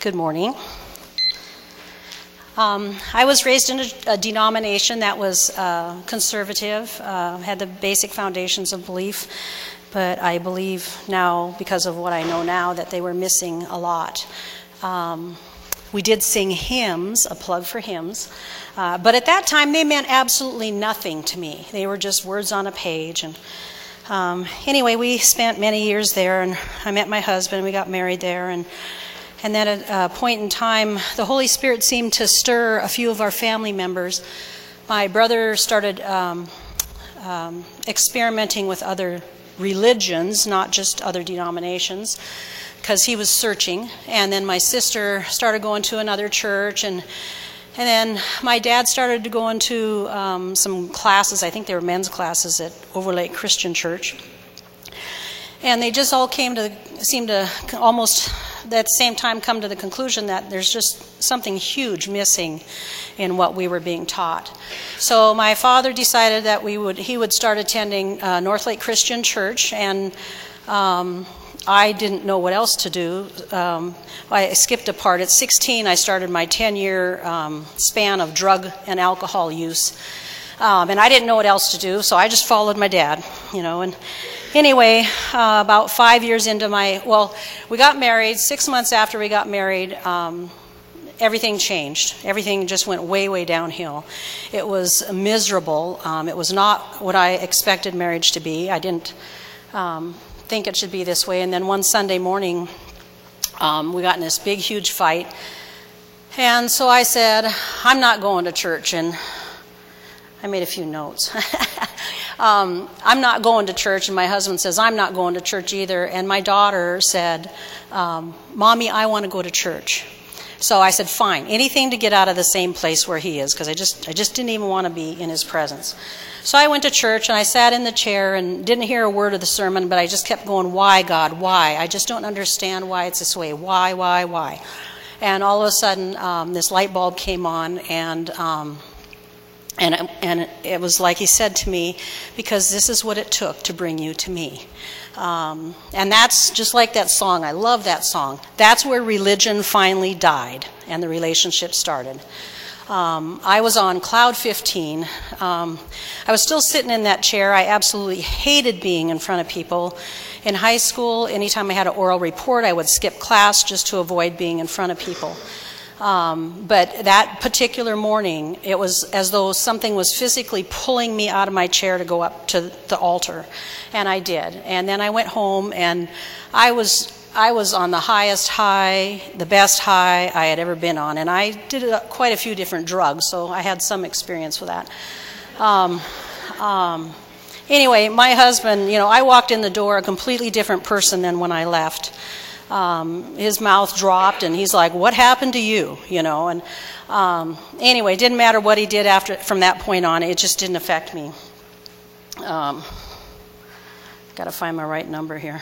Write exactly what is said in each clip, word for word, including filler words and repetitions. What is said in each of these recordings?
Good morning. Um, I was raised in a, a denomination that was uh, conservative, uh, had the basic foundations of belief, but I believe now, because of what I know now, that they were missing a lot. Um, we did sing hymns, a plug for hymns, uh, but at that time they meant absolutely nothing to me. They were just words on a page. And um, anyway, we spent many years there, and I met my husband, we got married there, and And then at a point in time, the Holy Spirit seemed to stir a few of our family members. My brother started um, um, experimenting with other religions, not just other denominations, because he was searching. And then my sister started going to another church, and and then my dad started to go into um, some classes. I think they were men's classes at Overlake Christian Church. And they just all came to, seemed to almost at the same time come to the conclusion that there's just something huge missing in what we were being taught. So my father decided that we would, he would start attending uh, Northlake Christian Church, and um, I didn't know what else to do. Um, I skipped a part. At sixteen, I started my ten-year um, span of drug and alcohol use. Um, and I didn't know what else to do, so I just followed my dad, you know. And anyway, uh, about five years into my, well, we got married. Six months after we got married, um, everything changed. Everything just went way, way downhill. It was miserable. Um, it was not what I expected marriage to be. I didn't um, think it should be this way. And then one Sunday morning, um, we got in this big, huge fight. And so I said, I'm not going to church. And I made a few notes. um, I'm not going to church, and my husband says, I'm not going to church either. And my daughter said, um, Mommy, I want to go to church. So I said, fine, anything to get out of the same place where he is, because I just, I just didn't even want to be in his presence. So I went to church, and I sat in the chair and didn't hear a word of the sermon, but I just kept going, why, God, why? I just don't understand why it's this way. Why, why, why? And all of a sudden, um, this light bulb came on, and Um, And, and it was like he said to me, because this is what it took to bring you to me. Um, and that's just like that song. I love that song. That's where religion finally died and the relationship started. Um, I was on cloud fifteen. Um, I was still sitting in that chair. I absolutely hated being in front of people. In high school, anytime I had an oral report, I would skip class just to avoid being in front of people. Um, but that particular morning, it was as though something was physically pulling me out of my chair to go up to the altar, and I did. And then I went home, and I was I was on the highest high, the best high I had ever been on, and I did a, quite a few different drugs, so I had some experience with that. Um, um, anyway, my husband, you know, I walked in the door a completely different person than when I left. Um, his mouth dropped, and he's like, what happened to you? You know, and um, anyway, it didn't matter what he did after, from that point on, it just didn't affect me. Um, got to find my right number here.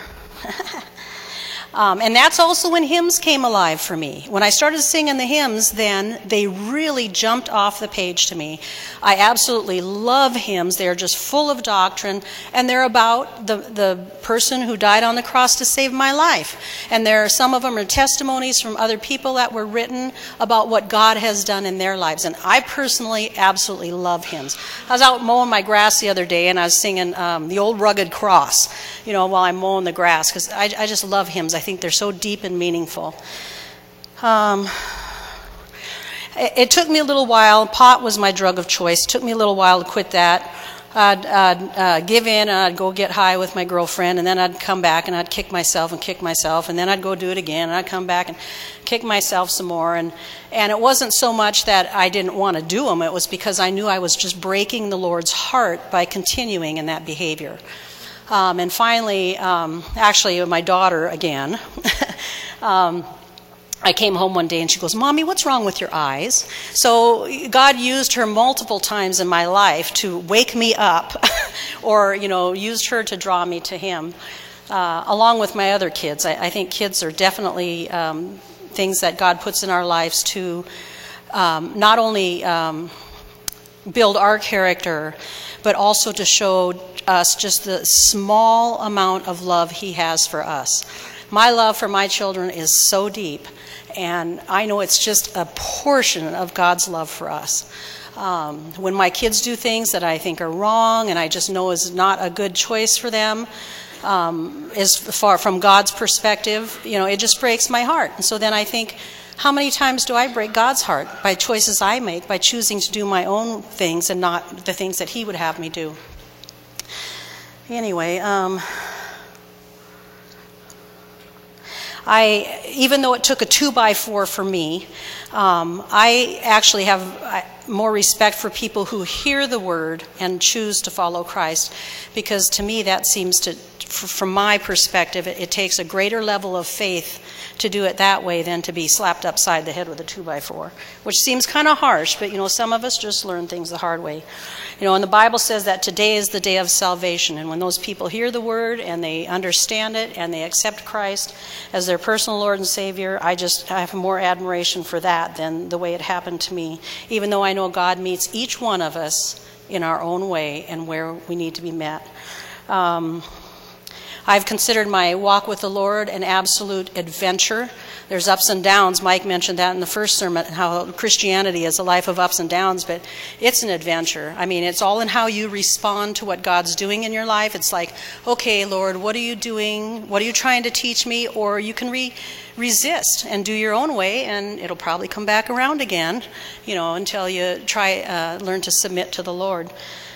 Um, and that's also when hymns came alive for me. When I started singing the hymns, then they really jumped off the page to me. I absolutely love hymns. They're just full of doctrine, and they're about the, the person who died on the cross to save my life. And there are, some of them are testimonies from other people that were written about what God has done in their lives. And I personally absolutely love hymns. I was out mowing my grass the other day, and I was singing um, The Old Rugged Cross, you know, while I'm mowing the grass, because I, I just love hymns. I think they're so deep and meaningful. Um, it, it took me a little while. Pot was my drug of choice. It took me a little while to quit that. I'd, I'd uh, give in, and I'd go get high with my girlfriend, and then I'd come back and I'd kick myself and kick myself, and then I'd go do it again, and I'd come back and kick myself some more. And, and it wasn't so much that I didn't want to do them. It was because I knew I was just breaking the Lord's heart by continuing in that behavior. Um, and finally, um, actually, my daughter again, um, I came home one day and she goes, Mommy, what's wrong with your eyes? So God used her multiple times in my life to wake me up or, you know, used her to draw me to him, uh, along with my other kids. I, I think kids are definitely um, things that God puts in our lives to um, not only um, build our character, but also to show us just the small amount of love he has for us. My love for my children is so deep, and I know it's just a portion of God's love for us. Um, when my kids do things that I think are wrong and I just know is not a good choice for them, um, as far from God's perspective, you know, it just breaks my heart. And so then I think, how many times do I break God's heart by choices I make, by choosing to do my own things and not the things that He would have me do? Anyway, um, I, even though it took a two by four for me, um, I actually have more respect for people who hear the word and choose to follow Christ, because to me that seems to, from my perspective, it, it takes a greater level of faith to do it that way than to be slapped upside the head with a two by four, which seems kind of harsh, but you know, some of us just learn things the hard way. You know, and the Bible says that today is the day of salvation, and when those people hear the word and they understand it and they accept Christ as their personal Lord and Savior, I just I have more admiration for that than the way it happened to me, even though I know God meets each one of us in our own way and where we need to be met. Um, I've considered my walk with the Lord an absolute adventure. There's ups and downs. Mike mentioned that in the first sermon, how Christianity is a life of ups and downs, but it's an adventure. I mean, it's all in how you respond to what God's doing in your life. It's like, okay, Lord, what are you doing? What are you trying to teach me? Or you can re resist and do your own way, and it'll probably come back around again, you know, until you try, uh, learn to submit to the Lord.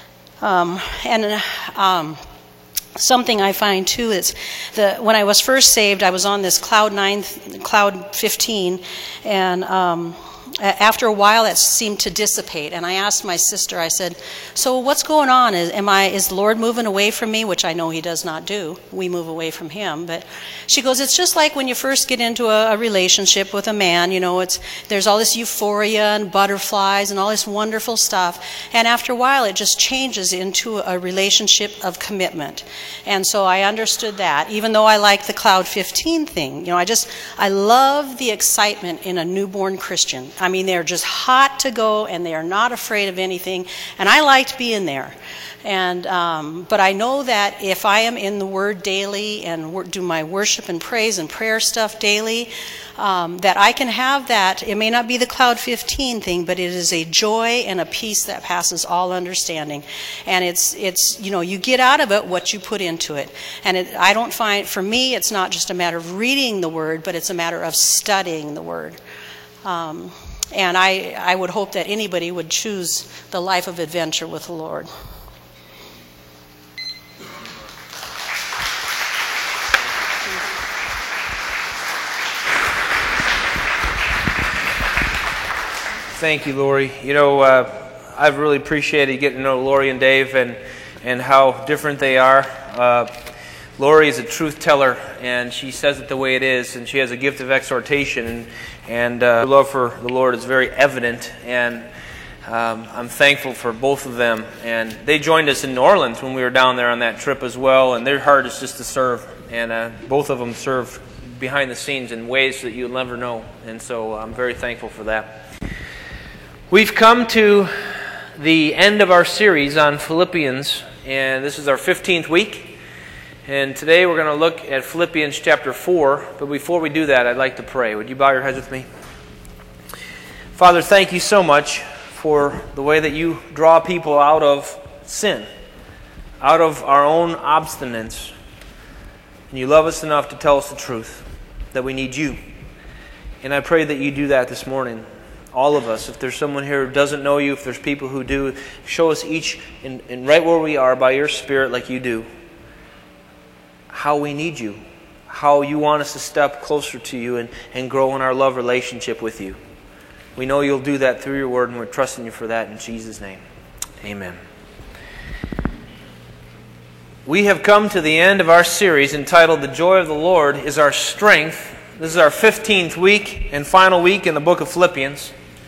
Um, and, um, Something I find too is the when I was first saved, I was on this cloud nine, cloud fifteen, and um, after a while, it seemed to dissipate. And I asked my sister, I said, "So what's going on? Is, am I is the Lord moving away from me?" Which I know He does not do. We move away from Him. But she goes, "It's just like when you first get into a, a relationship with a man. You know, it's there's all this euphoria and butterflies and all this wonderful stuff. And after a while, it just changes into a relationship of commitment." And so I understood that, even though I like the cloud fifteen thing. You know, I just I love the excitement in a newborn Christian. I mean, they're just hot to go, and they are not afraid of anything. And I liked being there. And um, but I know that if I am in the Word daily and wor do my worship and praise and prayer stuff daily, um, that I can have that. It may not be the cloud fifteen thing, but it is a joy and a peace that passes all understanding. And it's it's you know, you get out of it what you put into it. And it, I don't find, for me, it's not just a matter of reading the Word, but it's a matter of studying the Word. Um, And I, I would hope that anybody would choose the life of adventure with the Lord. Thank you, Lori. You know, uh, I've really appreciated getting to know Lori and Dave and, and how different they are. Uh, Lori is a truth teller, and she says it the way it is, and she has a gift of exhortation, and, and uh, her love for the Lord is very evident, and um, I'm thankful for both of them. And they joined us in New Orleans when we were down there on that trip as well, and their heart is just to serve, and uh, both of them serve behind the scenes in ways that you'll never know, and so I'm very thankful for that. We've come to the end of our series on Philippians, and this is our fifteenth week. And today we're going to look at Philippians chapter four. But before we do that, I'd like to pray. Would you bow your heads with me? Father, thank you so much for the way that you draw people out of sin, out of our own obstinance. And you love us enough to tell us the truth, that we need you. And I pray that you do that this morning. All of us. If there's someone here who doesn't know you, if there's people who do, show us each, in, in right where we are, by your Spirit like you do, how we need you, how you want us to step closer to you and, and grow in our love relationship with you. We know you'll do that through your word, and we're trusting you for that in Jesus' name. Amen. We have come to the end of our series entitled The Joy of the Lord is Our Strength. This is our fifteenth week and final week in the book of Philippians.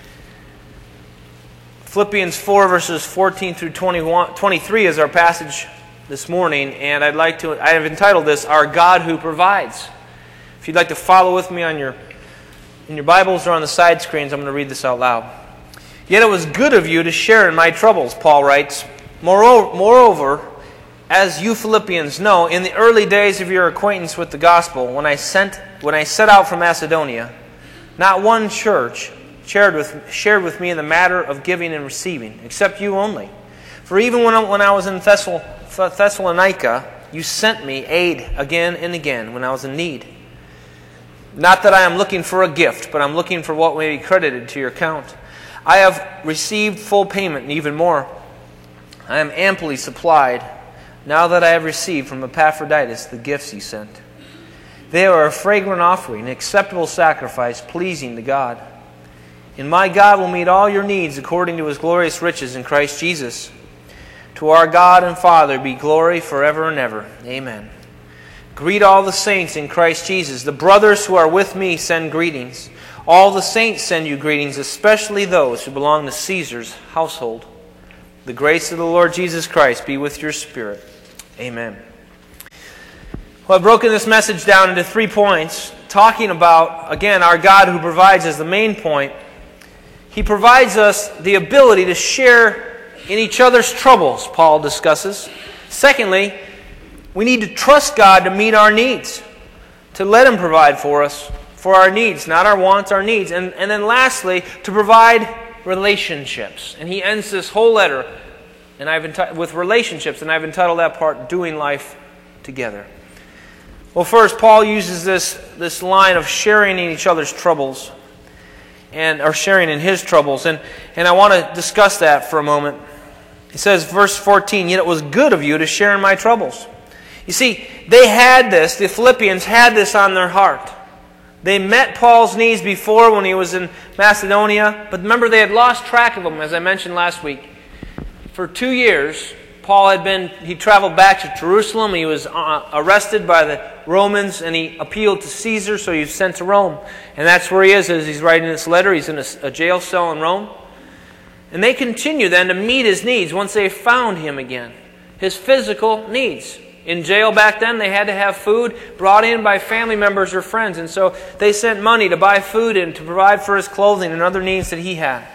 Philippians four verses fourteen through twenty-one, twenty-three is our passage this morning, and I'd like to, I have entitled this, Our God Who Provides. If you'd like to follow with me on your, in your Bibles or on the side screens, I'm going to read this out loud. Yet it was good of you to share in my troubles, Paul writes. Moreover, moreover, as you Philippians know, in the early days of your acquaintance with the gospel, when I sent, when I set out from Macedonia, Not one church shared with, shared with me in the matter of giving and receiving, except you only. For even when I, when I was in Thessal, Thessalonica, you sent me aid again and again when I was in need. Not that I am looking for a gift, but I'm looking for what may be credited to your account. I have received full payment and even more. I am amply supplied now that I have received from Epaphroditus the gifts he sent. They are a fragrant offering, an acceptable sacrifice, pleasing to God. And my God will meet all your needs according to His glorious riches in Christ Jesus. To our God and Father be glory forever and ever. Amen. Greet all the saints in Christ Jesus. The brothers who are with me send greetings. All the saints send you greetings, especially those who belong to Caesar's household. The grace of the Lord Jesus Christ be with your spirit. Amen. Well, I've broken this message down into three points, talking about, again, our God who provides as the main point. He provides us the ability to share in each other's troubles, Paul discusses. Secondly, we need to trust God to meet our needs, to let Him provide for us, for our needs, not our wants, our needs. And, and then lastly, to provide relationships. And he ends this whole letter and I've enti- with relationships, and I've entitled that part, Doing Life Together. Well, first, Paul uses this, this line of sharing in each other's troubles, and or sharing in his troubles. And, and I want to discuss that for a moment. He says, verse fourteen, "Yet it was good of you to share in my troubles." You see, they had this, the Philippians had this on their heart. They met Paul's needs before when he was in Macedonia, but remember they had lost track of him, as I mentioned last week. For two years, Paul had been, he traveled back to Jerusalem. He was uh, arrested by the Romans, and he appealed to Caesar, so he was sent to Rome. And that's where he is as he's writing this letter. He's in a, a jail cell in Rome. And they continue then to meet his needs once they found him again. His physical needs. In jail back then, they had to have food brought in by family members or friends. And so they sent money to buy food and to provide for his clothing and other needs that he had.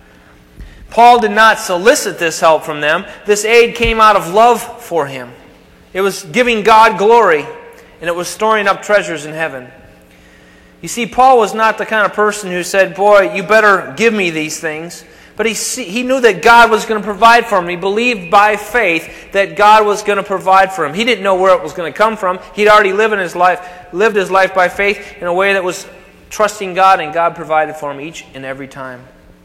Paul did not solicit this help from them. This aid came out of love for him. It was giving God glory, and it was storing up treasures in heaven. You see, Paul was not the kind of person who said, "Boy, you better give me these things." But he, he knew that God was going to provide for him. He believed by faith that God was going to provide for him. He didn't know where it was going to come from. He'd already lived his life, lived his life by faith in a way that was trusting God, and God provided for him each and every time.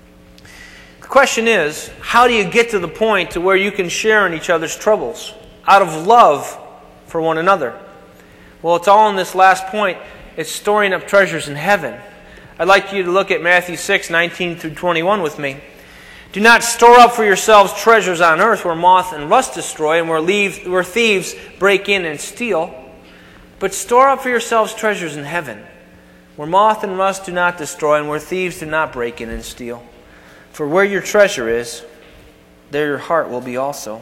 The question is, how do you get to the point to where you can share in each other's troubles out of love for one another? Well, it's all in this last point. It's storing up treasures in heaven. I'd like you to look at Matthew six, nineteen through twenty-one with me. "Do not store up for yourselves treasures on earth where moth and rust destroy and where, leaves, where thieves break in and steal. But store up for yourselves treasures in heaven where moth and rust do not destroy and where thieves do not break in and steal. For where your treasure is, there your heart will be also."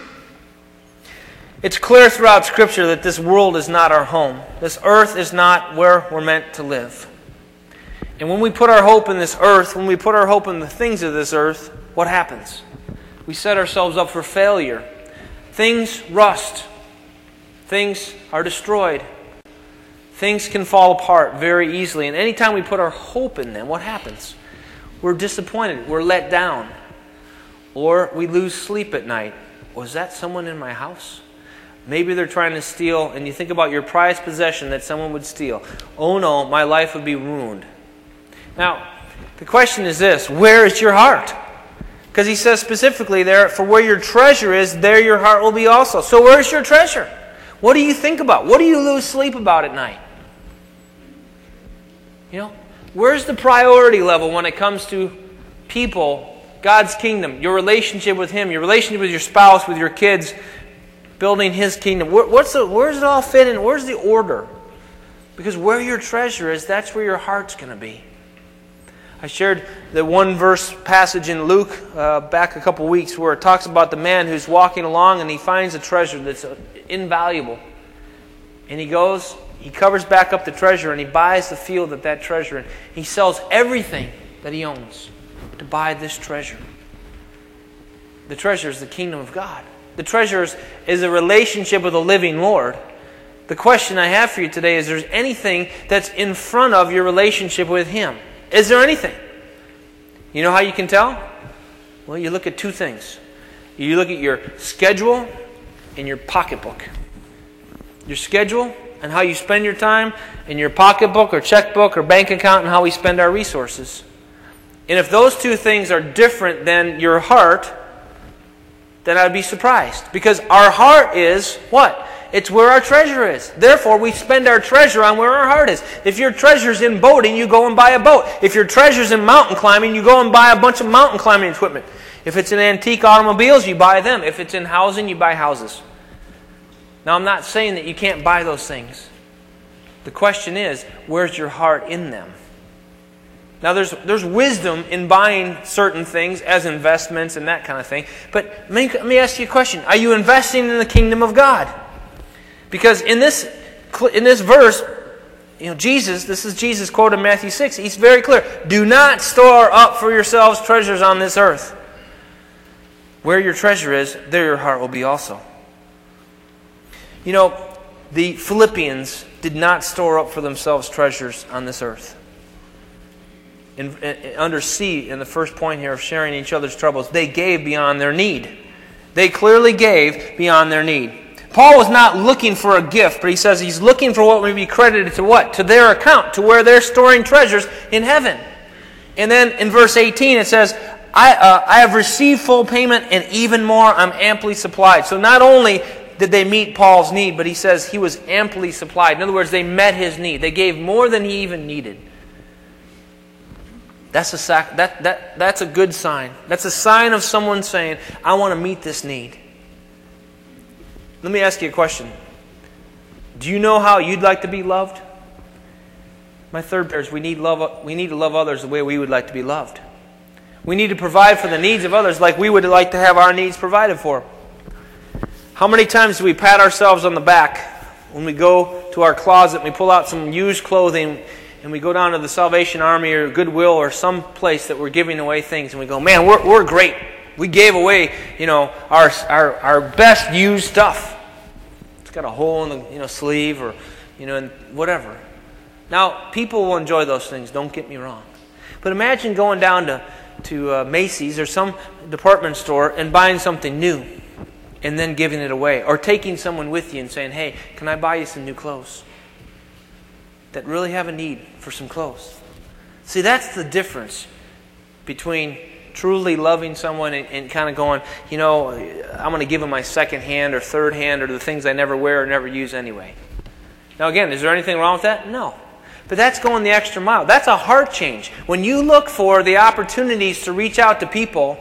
It's clear throughout Scripture that this world is not our home. This earth is not where we're meant to live. And when we put our hope in this earth, when we put our hope in the things of this earth, what happens? We set ourselves up for failure. Things rust. Things are destroyed. Things can fall apart very easily. And anytime we put our hope in them, what happens? We're disappointed. We're let down. Or we lose sleep at night. Was that someone in my house? Maybe they're trying to steal, and you think about your prized possession that someone would steal. Oh no, my life would be ruined. Now, the question is this: where is your heart? Because he says specifically there, for where your treasure is, there your heart will be also. So where's your treasure? What do you think about? What do you lose sleep about at night? You know, where's the priority level when it comes to people, God's kingdom, your relationship with Him, your relationship with your spouse, with your kids, building His kingdom? What's the, where does it all fit in? Where's the order? Because where your treasure is, that's where your heart's going to be. I shared the one verse passage in Luke uh, back a couple weeks where it talks about the man who's walking along and he finds a treasure that's invaluable. And he goes, he covers back up the treasure and he buys the field of that treasure. And he sells everything that he owns to buy this treasure. The treasure is the kingdom of God. The treasure is a relationship with the living Lord. The question I have for you today is, there anything that's in front of your relationship with Him? Is there anything? You know how you can tell? Well, you look at two things. You look at your schedule and your pocketbook. Your schedule and how you spend your time, and your pocketbook or checkbook or bank account and how we spend our resources. And if those two things are different than your heart, then I'd be surprised. Because our heart is what? It's where our treasure is. Therefore, we spend our treasure on where our heart is. If your treasure's in boating, you go and buy a boat. If your treasure's in mountain climbing, you go and buy a bunch of mountain climbing equipment. If it's in antique automobiles, you buy them. If it's in housing, you buy houses. Now, I'm not saying that you can't buy those things. The question is, where's your heart in them? Now, there's, there's wisdom in buying certain things as investments and that kind of thing. But let me, let me ask you a question. Are you investing in the kingdom of God? Because in this, in this verse, you know, Jesus, this is Jesus quoted in Matthew six. He's very clear. Do not store up for yourselves treasures on this earth. Where your treasure is, there your heart will be also. You know, the Philippians did not store up for themselves treasures on this earth. In, in, under C, in the first point here of sharing each other's troubles, they gave beyond their need. They clearly gave beyond their need. Paul was not looking for a gift, but he says he's looking for what may be credited to what? To their account, to where they're storing treasures in heaven. And then in verse eighteen it says, I, uh, I have received full payment, and even more I'm amply supplied. So not only did they meet Paul's need, but he says he was amply supplied. In other words, they met his need. They gave more than he even needed. That's a sac- that, that, that's a good sign. That's a sign of someone saying, I want to meet this need. Let me ask you a question. Do you know how you'd like to be loved? My third prayer is we need, love, we need to love others the way we would like to be loved. We need to provide for the needs of others like we would like to have our needs provided for. How many times do we pat ourselves on the back when we go to our closet and we pull out some used clothing and we go down to the Salvation Army or Goodwill or some place that we're giving away things and we go, man, we're, we're great. We gave away, you know, our, our our best used stuff. It's got a hole in the you know sleeve or you know whatever. Now, people will enjoy those things. Don't get me wrong. But imagine going down to to uh, Macy's or some department store and buying something new, and then giving it away, or taking someone with you and saying, "Hey, can I buy you some new clothes?" That really have a need for some clothes. See, that's the difference between truly loving someone and, and kind of going, you know, I'm going to give them my second hand or third hand or the things I never wear or never use anyway. Now again, is there anything wrong with that? No. But that's going the extra mile. That's a heart change. When you look for the opportunities to reach out to people,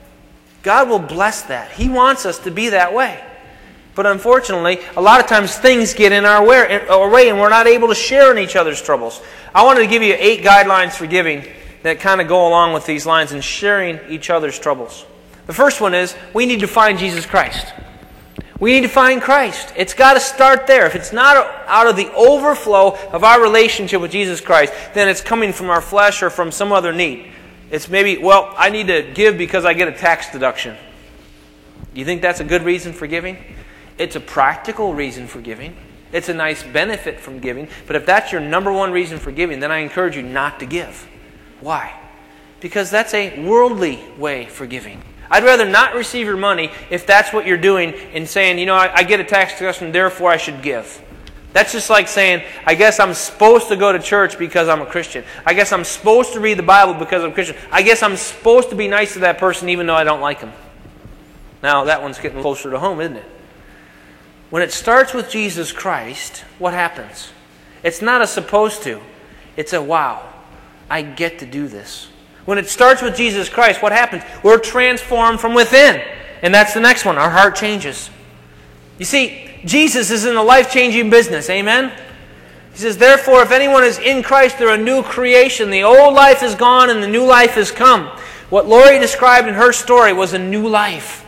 God will bless that. He wants us to be that way. But unfortunately, a lot of times things get in our way, our way and we're not able to share in each other's troubles. I wanted to give you eight guidelines for giving that kind of go along with these lines and sharing each other's troubles. The first one is we need to find Jesus Christ. We need to find Christ. It's got to start there. If it's not out of the overflow of our relationship with Jesus Christ, then it's coming from our flesh or from some other need. It's maybe, well, I need to give because I get a tax deduction. Do you think that's a good reason for giving? It's a practical reason for giving. It's a nice benefit from giving. But if that's your number one reason for giving, then I encourage you not to give. Why? Because that's a worldly way for giving. I'd rather not receive your money if that's what you're doing and saying, you know, I, I get a tax deduction, therefore I should give. That's just like saying, I guess I'm supposed to go to church because I'm a Christian. I guess I'm supposed to read the Bible because I'm a Christian. I guess I'm supposed to be nice to that person even though I don't like him. Now, that one's getting closer to home, isn't it? When it starts with Jesus Christ, what happens? It's not a supposed to. It's a wow. I get to do this. When it starts with Jesus Christ, what happens? We're transformed from within. And that's the next one. Our heart changes. You see, Jesus is in a life-changing business. Amen? He says, therefore, if anyone is in Christ, they're a new creation. The old life is gone and the new life has come. What Lori described in her story was a new life.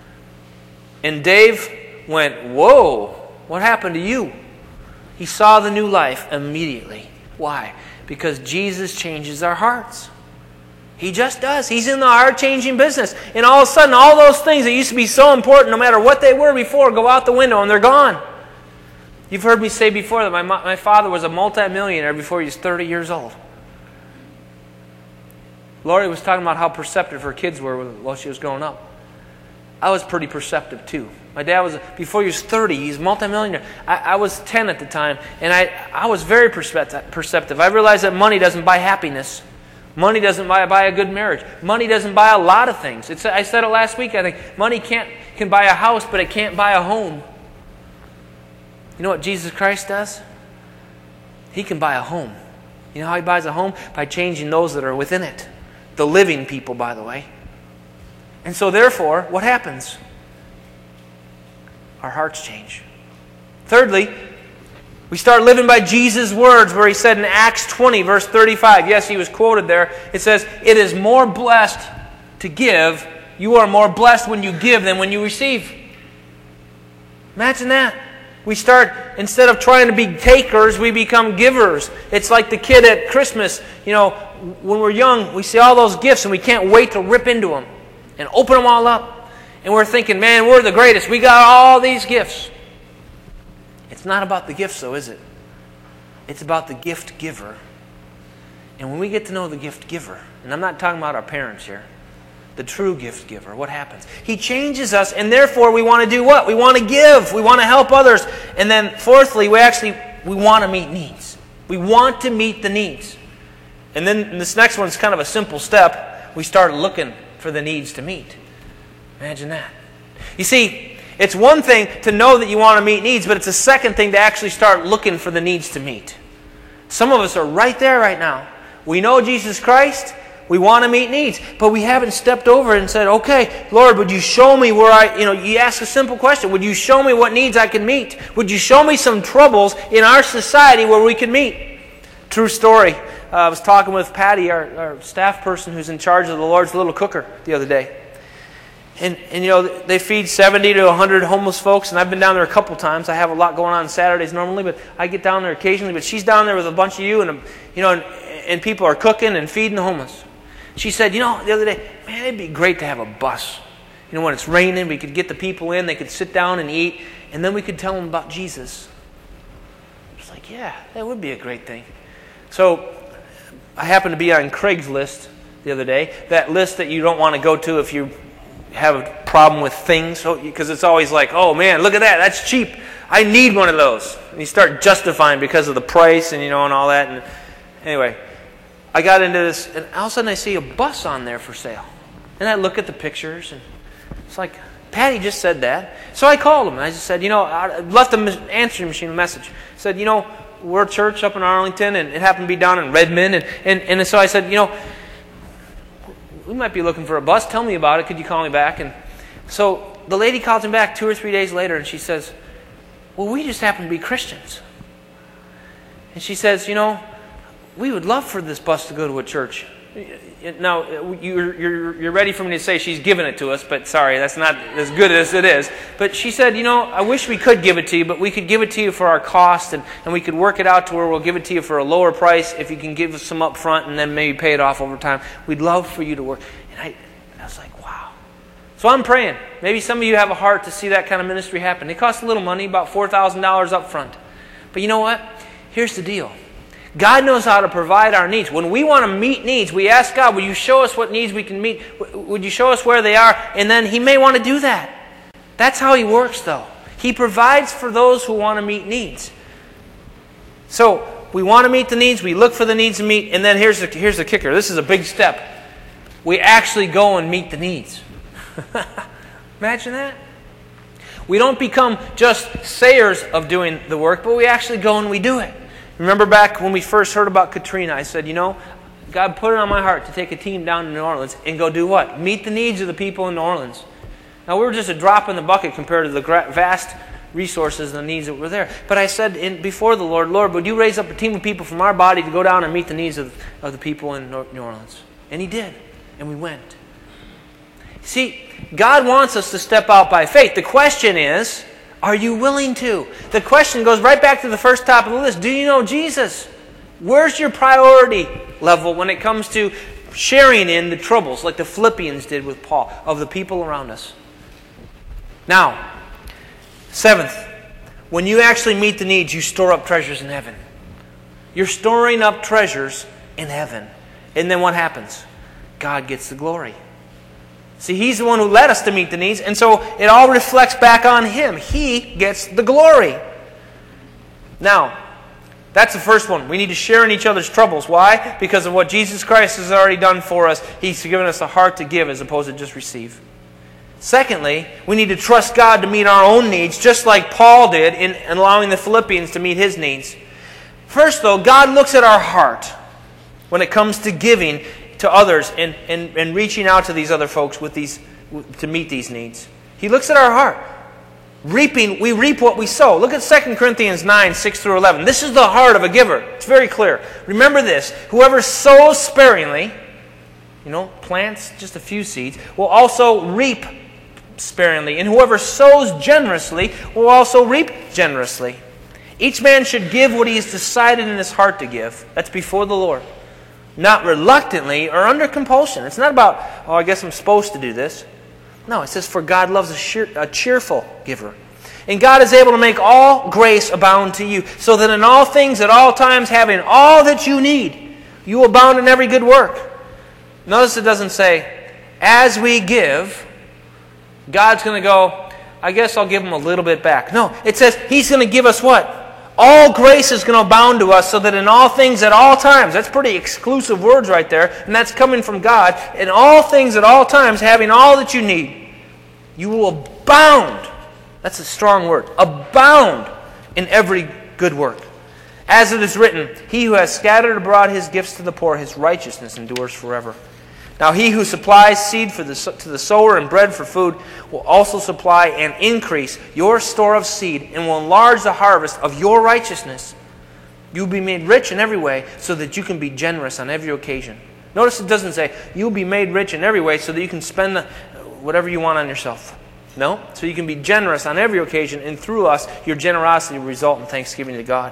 And Dave went, whoa, what happened to you? He saw the new life immediately. Why? Because Jesus changes our hearts. He just does. He's in the heart-changing business. And all of a sudden, all those things that used to be so important, no matter what they were before, go out the window and they're gone. You've heard me say before that my, my father was a multimillionaire before he was thirty years old. Lori was talking about how perceptive her kids were while she was growing up. I was pretty perceptive too. My dad was, before he was thirty, he's multimillionaire. I, I was ten at the time, and I, I was very perceptive. I realized that money doesn't buy happiness. Money doesn't buy, buy a good marriage. Money doesn't buy a lot of things. It's, I said it last week, I think. Money can't, can buy a house, but it can't buy a home. You know what Jesus Christ does? He can buy a home. You know how He buys a home? By changing those that are within it. The living people, by the way. And so therefore, what happens? Our hearts change. Thirdly, we start living by Jesus' words where He said in Acts twenty, verse thirty-five, yes, He was quoted there, it says, "It is more blessed to give. You are more blessed when you give than when you receive." Imagine that. We start, instead of trying to be takers, we become givers. It's like the kid at Christmas. You know, when we're young, we see all those gifts and we can't wait to rip into them and open them all up. And we're thinking, man, we're the greatest. We got all these gifts. It's not about the gifts, though, is it? It's about the gift giver. And when we get to know the gift giver, and I'm not talking about our parents here, the true gift giver, what happens? He changes us, and therefore we want to do what? We want to give. We want to help others. And then fourthly, we actually, we want to meet needs. We want to meet the needs. And then this next one's kind of a simple step. We start looking for the needs to meet. Imagine that. You see, it's one thing to know that you want to meet needs, but it's a second thing to actually start looking for the needs to meet. Some of us are right there right now. We know Jesus Christ. We want to meet needs, but we haven't stepped over and said, okay, Lord, would you show me where I, you know, you ask a simple question. Would you show me what needs I can meet? Would you show me some troubles in our society where we can meet? True story. Uh, I was talking with Patty, our, our staff person who's in charge of the Lord's Little Cooker the other day. And, and you know, they feed seventy to a hundred homeless folks, and I've been down there a couple times. I have a lot going on Saturdays normally, but I get down there occasionally. But she's down there with a bunch of you, and you know, and, and people are cooking and feeding the homeless. She said, you know, the other day, man, it'd be great to have a bus. You know, when it's raining, we could get the people in, they could sit down and eat, and then we could tell them about Jesus. It's like, yeah, that would be a great thing. So I happened to be on Craigslist the other day, that list that you don't want to go to if you have a problem with things, because it's always like, oh man, look at that, that's cheap. I need one of those. And you start justifying because of the price and you know and all that. And anyway, I got into this, and all of a sudden I see a bus on there for sale. And I look at the pictures, and it's like, Patty just said that. So I called him, and I just said, you know, I left the answering machine a message. I said, you know, we're a church up in Arlington, and it happened to be down in Redmond. And, and, and so I said, you know, we might be looking for a bus. Tell me about it. Could you call me back? And so the lady calls him back two or three days later, and she says, well, we just happen to be Christians. And she says, you know, we would love for this bus to go to a church. Now, you're, you're, you're ready for me to say she's giving it to us, but sorry, that's not as good as it is. But she said, you know, I wish we could give it to you, but we could give it to you for our cost, and, and we could work it out to where we'll give it to you for a lower price if you can give us some up front and then maybe pay it off over time. We'd love for you to work. And I, I was like, wow. So I'm praying. Maybe some of you have a heart to see that kind of ministry happen. It costs a little money, about four thousand dollars up front. But you know what? Here's the deal. God knows how to provide our needs. When we want to meet needs, we ask God, will you show us what needs we can meet? Would you show us where they are? And then He may want to do that. That's how He works, though. He provides for those who want to meet needs. So we want to meet the needs. We look for the needs to meet. And then here's the, here's the kicker. This is a big step. We actually go and meet the needs. Imagine that. We don't become just sayers of doing the work, but we actually go and we do it. Remember back when we first heard about Katrina, I said, you know, God put it on my heart to take a team down to New Orleans and go do what? Meet the needs of the people in New Orleans. Now, we were just a drop in the bucket compared to the vast resources and the needs that were there. But I said in, before the Lord, Lord, would you raise up a team of people from our body to go down and meet the needs of, of the people in New Orleans? And He did. And we went. See, God wants us to step out by faith. The question is, are you willing to? The question goes right back to the first top of the list. Do you know Jesus? Where's your priority level when it comes to sharing in the troubles like the Philippians did with Paul of the people around us? Now, seventh, when you actually meet the needs, you store up treasures in heaven. You're storing up treasures in heaven. And then what happens? God gets the glory. See, He's the one who led us to meet the needs, and so it all reflects back on Him. He gets the glory. Now, that's the first one. We need to share in each other's troubles. Why? Because of what Jesus Christ has already done for us. He's given us a heart to give as opposed to just receive. Secondly, we need to trust God to meet our own needs, just like Paul did in allowing the Philippians to meet his needs. First, though, God looks at our heart when it comes to giving to others and, and, and reaching out to these other folks with these, to meet these needs. He looks at our heart. Reaping, we reap what we sow. Look at Second Corinthians nine, six through eleven. This is the heart of a giver. It's very clear. Remember this. Whoever sows sparingly, you know, plants just a few seeds, will also reap sparingly. And whoever sows generously will also reap generously. Each man should give what he has decided in his heart to give. That's before the Lord. Not reluctantly or under compulsion. It's not about, oh, I guess I'm supposed to do this. No, it says, for God loves a, cheer, a cheerful giver. And God is able to make all grace abound to you, so that in all things, at all times, having all that you need, you abound in every good work. Notice it doesn't say, as we give, God's going to go, I guess I'll give Him a little bit back. No, it says He's going to give us what? All grace is going to abound to us, so that in all things at all times, that's pretty exclusive words right there, and that's coming from God, in all things at all times, having all that you need, you will abound. That's a strong word. Abound in every good work. As it is written, He who has scattered abroad His gifts to the poor, His righteousness endures forever. Now He who supplies seed for the, to the sower and bread for food will also supply and increase your store of seed and will enlarge the harvest of your righteousness. You will be made rich in every way so that you can be generous on every occasion. Notice it doesn't say, you'll be made rich in every way so that you can spend the, whatever you want on yourself. No? So you can be generous on every occasion, and through us, your generosity will result in thanksgiving to God.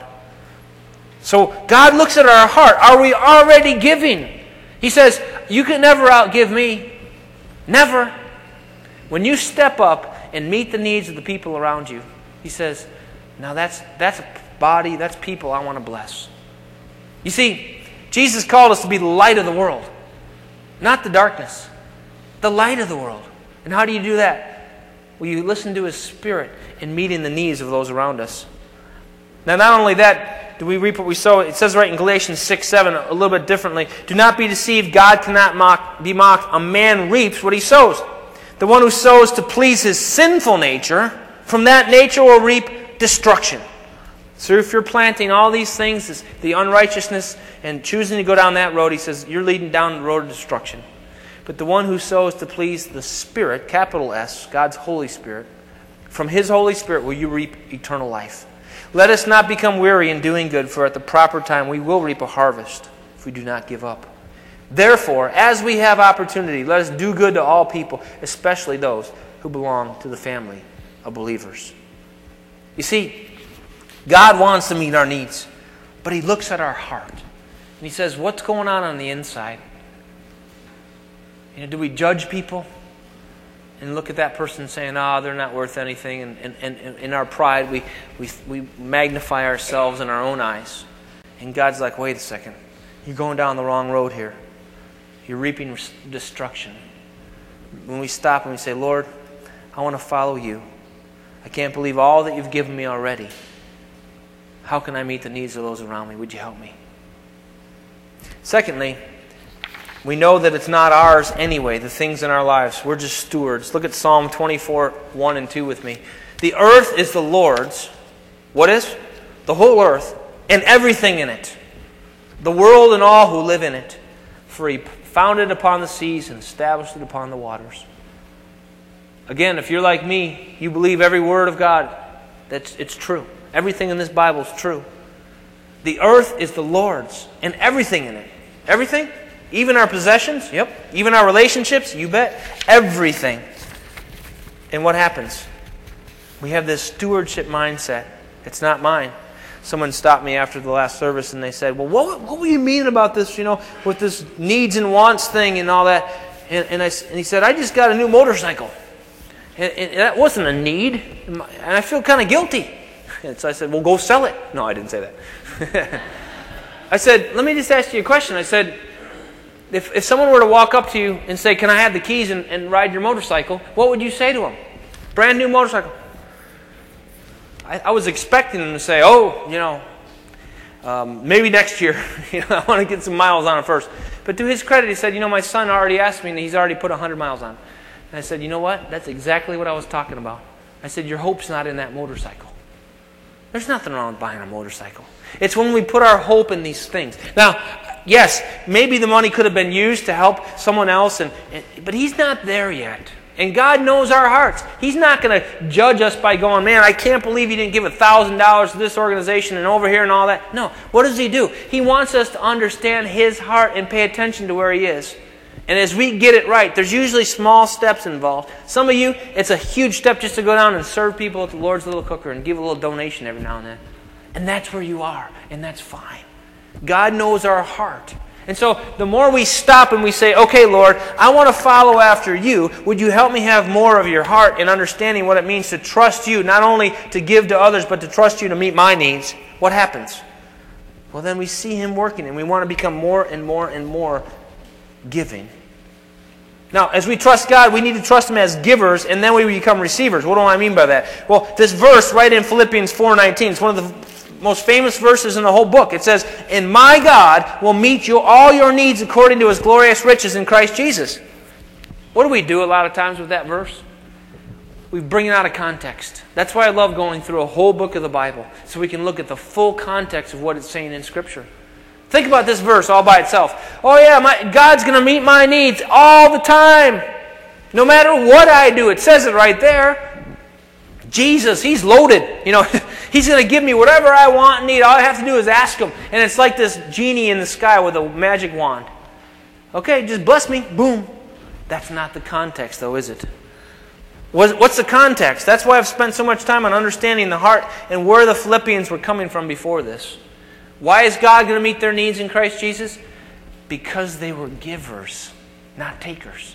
So God looks at our heart. Are we already giving? He says, you can never outgive me. Never. When you step up and meet the needs of the people around you, He says, now that's, that's a body, that's people I want to bless. You see, Jesus called us to be the light of the world, not the darkness. The light of the world. And how do you do that? Well, you listen to His Spirit in meeting the needs of those around us. Now, not only that, do we reap what we sow? It says right in Galatians six, seven, a little bit differently. Do not be deceived. God cannot mock, be mocked. A man reaps what he sows. The one who sows to please his sinful nature, from that nature will reap destruction. So if you're planting all these things, the unrighteousness, and choosing to go down that road, he says, you're leading down the road of destruction. But the one who sows to please the Spirit, capital S, God's Holy Spirit, from His Holy Spirit will you reap eternal life. Let us not become weary in doing good, for at the proper time we will reap a harvest if we do not give up. Therefore, as we have opportunity, let us do good to all people, especially those who belong to the family of believers. You see, God wants to meet our needs, but He looks at our heart. And He says, what's going on on the inside? You know, do we judge people and look at that person saying, oh, they're not worth anything? And, and, and in our pride, we, we, we magnify ourselves in our own eyes. And God's like, wait a second. You're going down the wrong road here. You're reaping destruction. When we stop and we say, Lord, I want to follow You. I can't believe all that You've given me already. How can I meet the needs of those around me? Would You help me? Secondly, we know that it's not ours anyway, the things in our lives. We're just stewards. Look at Psalm twenty-four, one and two with me. The earth is the Lord's. What is? The whole earth and everything in it. The world and all who live in it. For He founded it upon the seas and established it upon the waters. Again, if you're like me, you believe every word of God. That's, it's true. Everything in this Bible is true. The earth is the Lord's and everything in it. Everything? Even our possessions? Yep. Even our relationships? You bet. Everything. And what happens? We have this stewardship mindset. It's not mine. Someone stopped me after the last service and they said, well, what, what were you mean about this, you know, with this needs and wants thing and all that? And, and, I, and he said, I just got a new motorcycle. And, and that wasn't a need. And I feel kind of guilty. And so I said, well, go sell it. No, I didn't say that. I said, let me just ask you a question. I said, if, if someone were to walk up to you and say, can I have the keys and, and ride your motorcycle, what would you say to them? Brand new motorcycle. I, I was expecting them to say, oh, you know, um, maybe next year. you know, I want to get some miles on it first. But to his credit, he said, you know, my son already asked me and he's already put one hundred miles on it. And I said, you know what? That's exactly what I was talking about. I said, your hope's not in that motorcycle. There's nothing wrong with buying a motorcycle. It's when we put our hope in these things. Now, yes, maybe the money could have been used to help someone else, and, and but he's not there yet. And God knows our hearts. He's not going to judge us by going, man, I can't believe you didn't give one thousand dollars to this organization and over here and all that. No. What does He do? He wants us to understand His heart and pay attention to where He is. And as we get it right, there's usually small steps involved. Some of you, it's a huge step just to go down and serve people at the Lord's Little Cooker and give a little donation every now and then. And that's where you are, and that's fine. God knows our heart. And so the more we stop and we say, okay, Lord, I want to follow after you. Would you help me have more of your heart in understanding what it means to trust you, not only to give to others, but to trust you to meet my needs? What happens? Well, then we see Him working, and we want to become more and more and more giving. Now, as we trust God, we need to trust Him as givers, and then we become receivers. What do I mean by that? Well, this verse right in Philippians four nineteen, it's one of the most famous verses in the whole book. It says, and my God will meet you all your needs according to His glorious riches in Christ Jesus. What do we do a lot of times with that verse? We bring it out of context. That's why I love going through a whole book of the Bible, so we can look at the full context of what it's saying in Scripture. Think about this verse all by itself. Oh yeah, my, God's going to meet my needs all the time. No matter what I do. It says it right there. Jesus, He's loaded. You know, He's going to give me whatever I want and need. All I have to do is ask Him. And it's like this genie in the sky with a magic wand. Okay, just bless me. Boom. That's not the context though, is it? What's the context? That's why I've spent so much time on understanding the heart and where the Philippians were coming from before this. Why is God going to meet their needs in Christ Jesus? Because they were givers, not takers.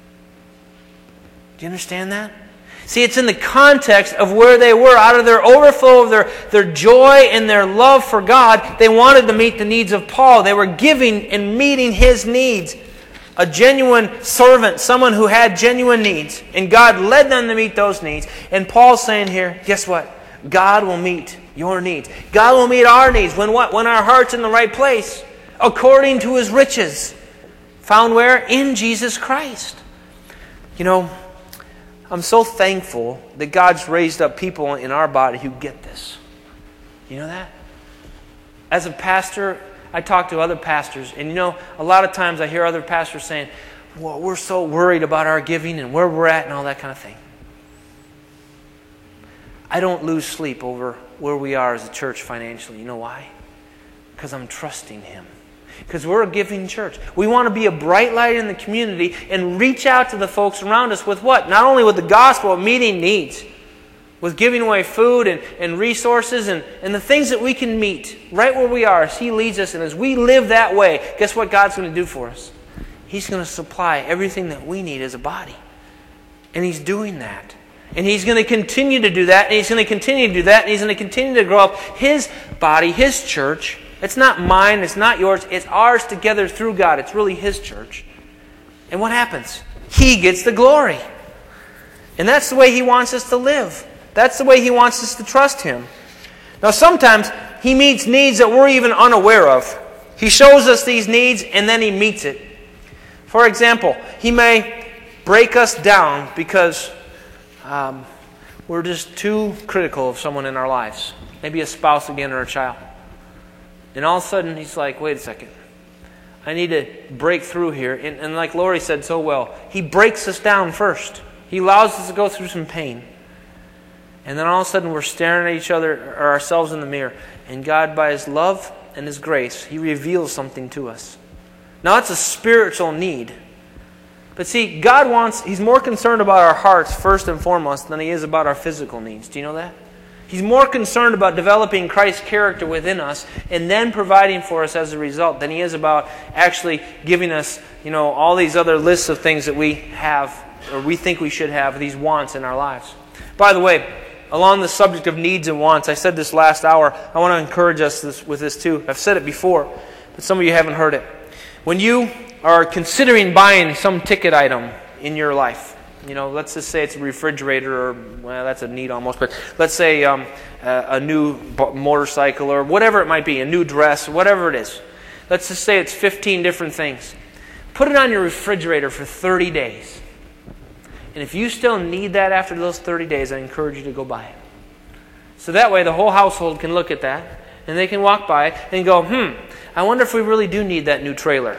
Do you understand that? See, it's in the context of where they were. Out of their overflow of their, their joy and their love for God, they wanted to meet the needs of Paul. They were giving and meeting his needs. A genuine servant, someone who had genuine needs. And God led them to meet those needs. And Paul's saying here, guess what? God will meet your needs. God will meet our needs. When what? When our heart's in the right place. According to His riches. Found where? In Jesus Christ. You know, I'm so thankful that God's raised up people in our body who get this. You know that? As a pastor, I talk to other pastors, and you know, a lot of times I hear other pastors saying, well, we're so worried about our giving and where we're at and all that kind of thing. I don't lose sleep over where we are as a church financially. You know why? Because I'm trusting Him. Because we're a giving church. We want to be a bright light in the community and reach out to the folks around us with what? Not only with the gospel, but meeting needs. With giving away food and, and resources and, and the things that we can meet right where we are as He leads us. And as we live that way, guess what God's going to do for us? He's going to supply everything that we need as a body. And He's doing that. And He's going to continue to do that, and He's going to continue to do that, and He's going to continue to grow up His body, His church. It's not mine, it's not yours, it's ours together through God. It's really His church. And what happens? He gets the glory. And that's the way He wants us to live. That's the way He wants us to trust Him. Now sometimes He meets needs that we're even unaware of. He shows us these needs, and then He meets it. For example, He may break us down because Um, we're just too critical of someone in our lives. Maybe a spouse again or a child. And all of a sudden He's like, wait a second. I need to break through here. And, and like Lori said so well, He breaks us down first. He allows us to go through some pain. And then all of a sudden we're staring at each other or ourselves in the mirror. And God, by His love and His grace, He reveals something to us. Now it's a spiritual need. But see, God wants, He's more concerned about our hearts first and foremost than He is about our physical needs. Do you know that? He's more concerned about developing Christ's character within us and then providing for us as a result than He is about actually giving us, you know, all these other lists of things that we have or we think we should have, these wants in our lives. By the way, along the subject of needs and wants, I said this last hour, I want to encourage us this, with this too. I've said it before, but some of you haven't heard it. When you are considering buying some ticket item in your life, you know, let's just say it's a refrigerator, or, well, that's a need almost, but let's say um, a, a new motorcycle or whatever it might be, a new dress, whatever it is. Let's just say it's fifteen different things. Put it on your refrigerator for thirty days. And if you still need that after those thirty days, I encourage you to go buy it. So that way the whole household can look at that, and they can walk by and go, hmm, I wonder if we really do need that new trailer.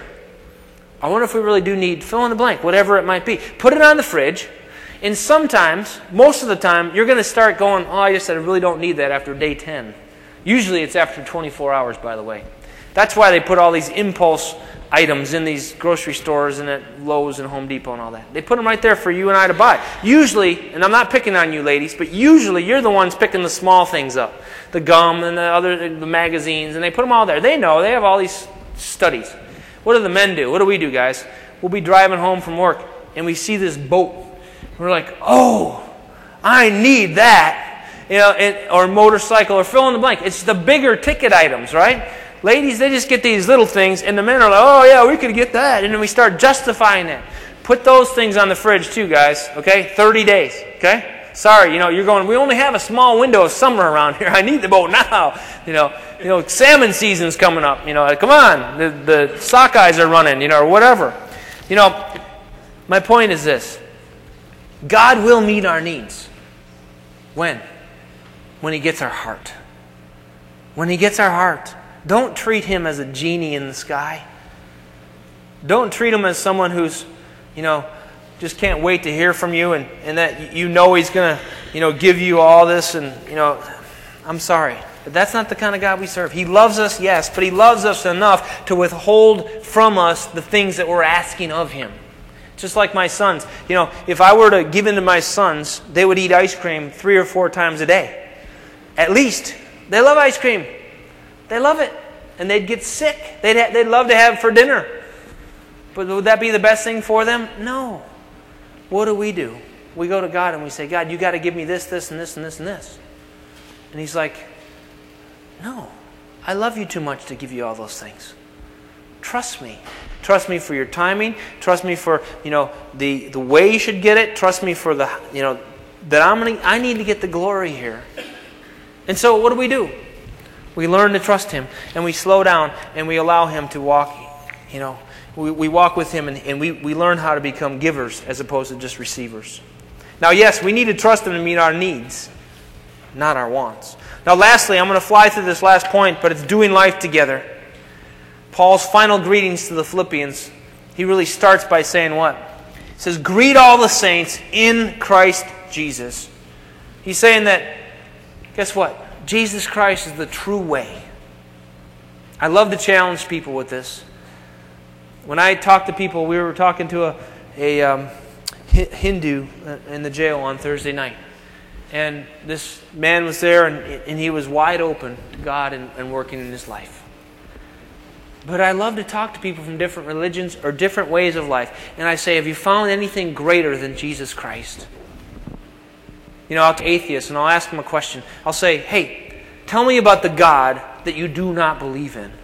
I wonder if we really do need fill in the blank, whatever it might be. Put it on the fridge, and sometimes, most of the time, you're going to start going, oh, I just said I really don't need that after day ten. Usually it's after twenty-four hours, by the way. That's why they put all these impulse items in these grocery stores and at Lowe's and Home Depot and all that. They put them right there for you and I to buy. Usually, and I'm not picking on you ladies, but usually you're the ones picking the small things up. The gum and the other the magazines, and they put them all there. They know. They have all these studies. What do the men do? What do we do, guys? We'll be driving home from work, and we see this boat. We're like, oh, I need that. You know, it, or motorcycle, or fill in the blank. It's the bigger ticket items, right? Ladies, they just get these little things, and the men are like, oh, yeah, we could get that. And then we start justifying that. Put those things on the fridge too, guys, okay? thirty days, okay? Sorry, you know, you're going, we only have a small window of summer around here. I need the boat now. You know, you know, salmon season's coming up. You know, come on. The, the sockeyes are running, you know, or whatever. You know, my point is this. God will meet our needs. When? When He gets our heart. When He gets our heart. Don't treat Him as a genie in the sky. Don't treat Him as someone who's, you know, just can't wait to hear from you, and, and that you know He's going to, you know, give you all this, and, you know, I'm sorry. But that's not the kind of God we serve. He loves us, yes, but He loves us enough to withhold from us the things that we're asking of Him. Just like my sons. You know, if I were to give in to my sons, they would eat ice cream three or four times a day. At least. They love ice cream. They love it. And they'd get sick. They'd, ha- they'd love to have it for dinner. But would that be the best thing for them? No. What do we do? We go to God and we say, God, you got to give me this, this, and this, and this, and this. And He's like, no. I love you too much to give you all those things. Trust me. Trust me for your timing. Trust me for, you know, the, the way you should get it. Trust me for the, you know, that I'm gonna, I need to get the glory here. And so what do we do? We learn to trust Him, and we slow down, and we allow Him to walk, you know, we, we walk with Him, and, and we, we learn how to become givers as opposed to just receivers. Now, yes, we need to trust Him to meet our needs, not our wants. Now, lastly, I'm going to fly through this last point, but it's doing life together. Paul's final greetings to the Philippians, he really starts by saying what? He says, greet all the saints in Christ Jesus. He's saying that, guess what? Jesus Christ is the true way. I love to challenge people with this. When I talk to people, we were talking to a, a um, Hindu in the jail on Thursday night. And this man was there, and, and he was wide open to God and, and working in his life. But I love to talk to people from different religions or different ways of life. And I say, have you found anything greater than Jesus Christ? You know, I'll to atheists and I'll ask them a question. I'll say, hey, tell me about the God that you do not believe in.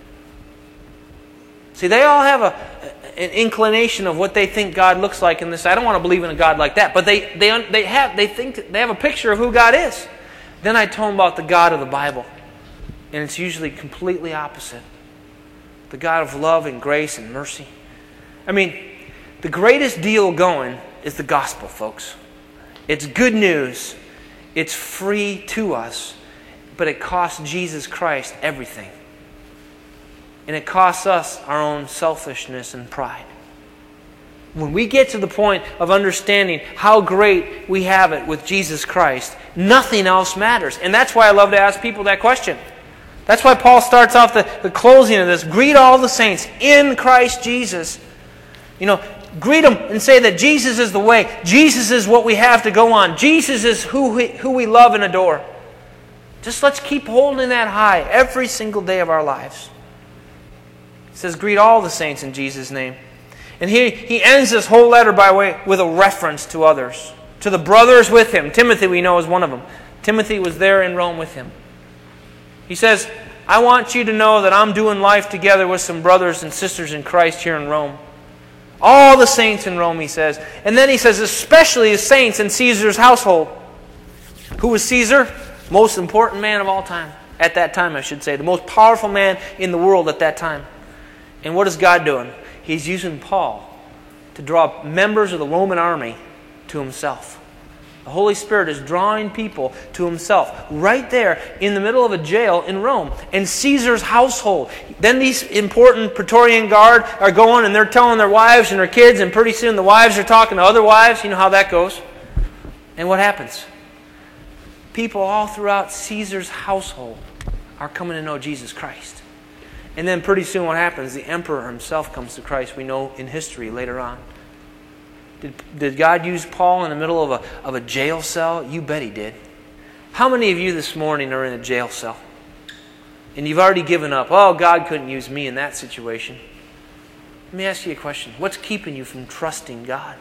See, they all have a, an inclination of what they think God looks like in this. I don't want to believe in a God like that. But they, they, they, have, they think they have a picture of who God is. Then I tell them about the God of the Bible. And it's usually completely opposite. The God of love and grace and mercy. I mean, the greatest deal going is the gospel, folks. It's good news. It's free to us. But it costs Jesus Christ everything. And it costs us our own selfishness and pride. When we get to the point of understanding how great we have it with Jesus Christ, nothing else matters. And that's why I love to ask people that question. That's why Paul starts off the, the closing of this. Greet all the saints in Christ Jesus. You know, greet them and say that Jesus is the way. Jesus is what we have to go on. Jesus is who we, who we love and adore. Just let's keep holding that high every single day of our lives. He says, greet all the saints in Jesus' name. And he, he ends this whole letter by way with a reference to others. To the brothers with him. Timothy, we know, is one of them. Timothy was there in Rome with him. He says, I want you to know that I'm doing life together with some brothers and sisters in Christ here in Rome. All the saints in Rome, he says. And then he says, especially the saints in Caesar's household. Who was Caesar? Most important man of all time. At that time, I should say. The most powerful man in the world at that time. And what is God doing? He's using Paul to draw members of the Roman army to himself. The Holy Spirit is drawing people to himself right there in the middle of a jail in Rome. And Caesar's household. Then these important Praetorian Guard are going and they're telling their wives and their kids, and pretty soon the wives are talking to other wives. You know how that goes. And what happens? People all throughout Caesar's household are coming to know Jesus Christ. And then pretty soon what happens? The emperor himself comes to Christ. We know in history later on. Did, did God use Paul in the middle of a, of a jail cell? You bet He did. How many of you this morning are in a jail cell? And you've already given up. Oh, God couldn't use me in that situation. Let me ask you a question. What's keeping you from trusting God?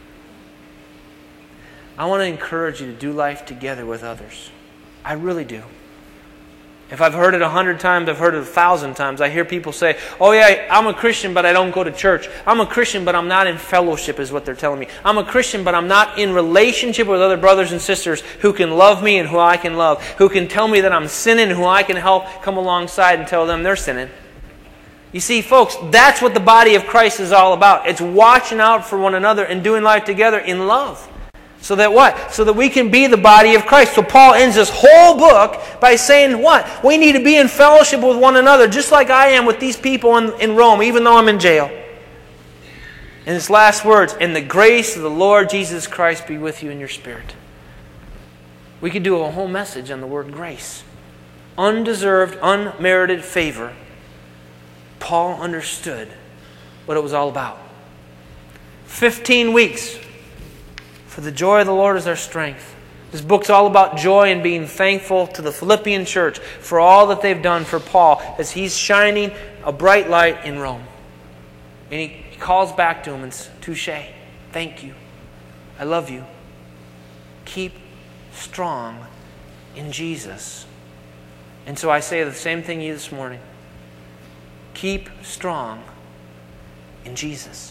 I want to encourage you to do life together with others. I really do. If I've heard it a hundred times, I've heard it a thousand times. I hear people say, oh yeah, I'm a Christian, but I don't go to church. I'm a Christian, but I'm not in fellowship, is what they're telling me. I'm a Christian, but I'm not in relationship with other brothers and sisters who can love me and who I can love, who can tell me that I'm sinning and who I can help come alongside and tell them they're sinning. You see, folks, that's what the body of Christ is all about. It's watching out for one another and doing life together in love. So that what? So that we can be the body of Christ. So Paul ends this whole book by saying what? We need to be in fellowship with one another, just like I am with these people in, in Rome, even though I'm in jail. And his last words, and the grace of the Lord Jesus Christ be with you in your spirit. We could do a whole message on the word grace. Undeserved, unmerited favor. Paul understood what it was all about. Fifteen weeks. For the joy of the Lord is our strength. This book's all about joy and being thankful to the Philippian church for all that they've done for Paul as he's shining a bright light in Rome. And he calls back to him and says, touche, thank you. I love you. Keep strong in Jesus. And so I say the same thing to you this morning. Keep strong in Jesus.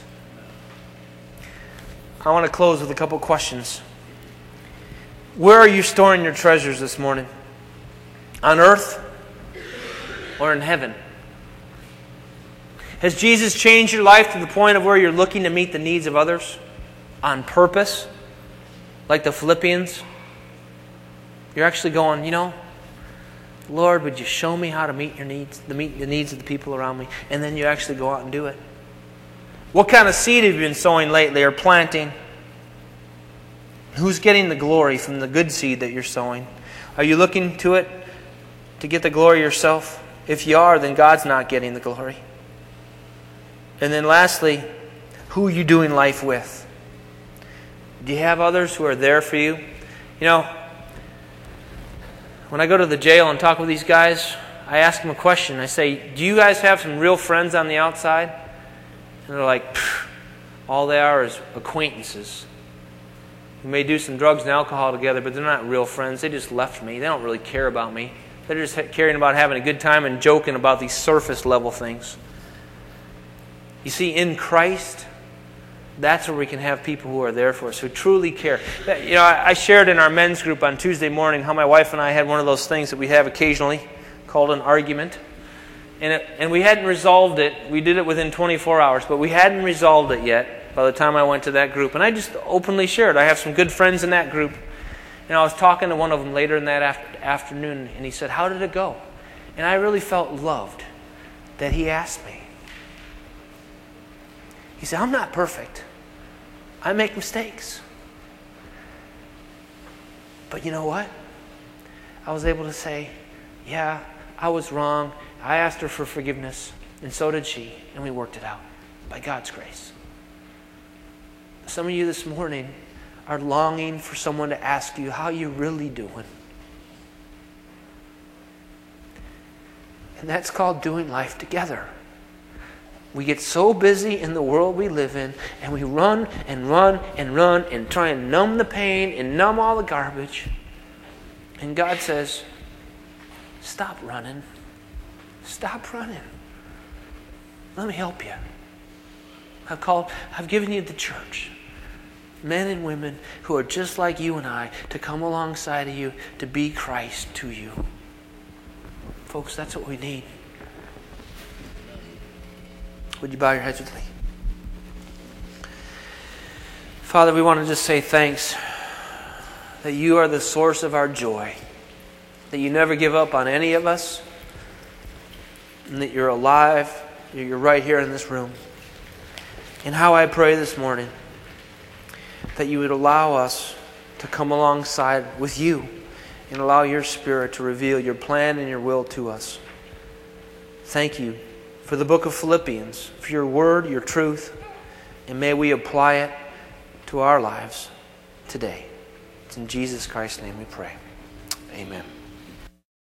I want to close with a couple questions. Where are you storing your treasures this morning? On earth or in heaven? Has Jesus changed your life to the point of where you're looking to meet the needs of others on purpose? Like the Philippians? You're actually going, you know, Lord, would you show me how to meet your needs, the meet the needs of the people around me? And then you actually go out and do it. What kind of seed have you been sowing lately or planting? Who's getting the glory from the good seed that you're sowing? Are you looking to it to get the glory yourself? If you are, then God's not getting the glory. And then lastly, who are you doing life with? Do you have others who are there for you? You know, when I go to the jail and talk with these guys, I ask them a question. I say, do you guys have some real friends on the outside? And they're like, all they are is acquaintances. We may do some drugs and alcohol together, but they're not real friends. They just left me. They don't really care about me. They're just caring about having a good time and joking about these surface level things. You see, in Christ, that's where we can have people who are there for us, who truly care. You know, I shared in our men's group on Tuesday morning how my wife and I had one of those things that we have occasionally called an argument. And, it, and we hadn't resolved it. We did it within twenty-four hours, but we hadn't resolved it yet by the time I went to that group. And I just openly shared. I have some good friends in that group. And I was talking to one of them later in that after, afternoon, and he said, how did it go? And I really felt loved that he asked me. He said, I'm not perfect. I make mistakes. But you know what? I was able to say, yeah, I was wrong. I asked her for forgiveness, and so did she, and we worked it out by God's grace. Some of you this morning are longing for someone to ask you, how you really doing? And that's called doing life together. We get so busy in the world we live in, and we run and run and run and try and numb the pain and numb all the garbage. And God says, stop running. Stop running. Let me help you. I've called, I've given you the church. Men and women who are just like you and I, to come alongside of you, to be Christ to you. Folks, that's what we need. Would you bow your heads with me? Father, we want to just say thanks that you are the source of our joy, that you never give up on any of us, and that you're alive, you're right here in this room. And how I pray this morning that you would allow us to come alongside with you and allow your Spirit to reveal your plan and your will to us. Thank you for the book of Philippians, for your word, your truth, and may we apply it to our lives today. It's in Jesus Christ's name we pray. Amen.